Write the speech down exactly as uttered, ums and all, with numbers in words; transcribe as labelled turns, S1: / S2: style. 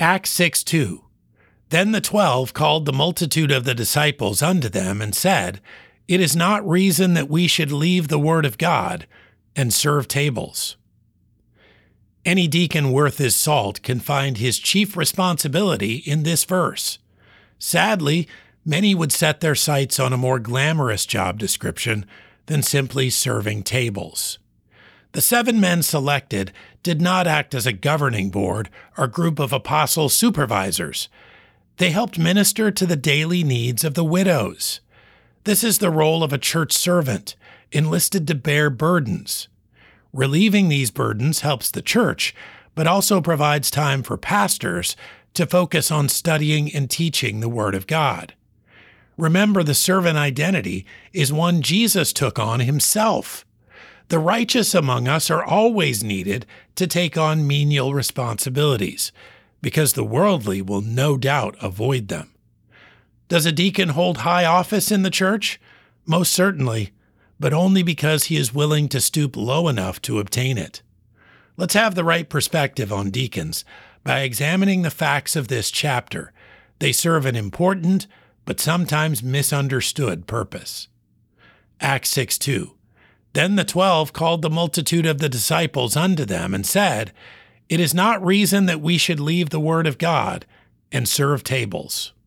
S1: Acts six two. Then the twelve called the multitude of the disciples unto them and said, It is not reason that we should leave the word of God and serve tables. Any deacon worth his salt can find his chief responsibility in this verse. Sadly, many would set their sights on a more glamorous job description than simply serving tables. The seven men selected did not act as a governing board or group of apostle supervisors. They helped minister to the daily needs of the widows. This is the role of a church servant, enlisted to bear burdens. Relieving these burdens helps the church, but also provides time for pastors to focus on studying and teaching the Word of God. Remember, the servant identity is one Jesus took on himself. The righteous among us are always needed to take on menial responsibilities, because the worldly will no doubt avoid them. Does a deacon hold high office in the church? Most certainly, but only because he is willing to stoop low enough to obtain it. Let's have the right perspective on deacons by examining the facts of this chapter. They serve an important, but sometimes misunderstood purpose. Acts six two. Then the twelve called the multitude of the disciples unto them and said, It is not reason that we should leave the word of God and serve tables.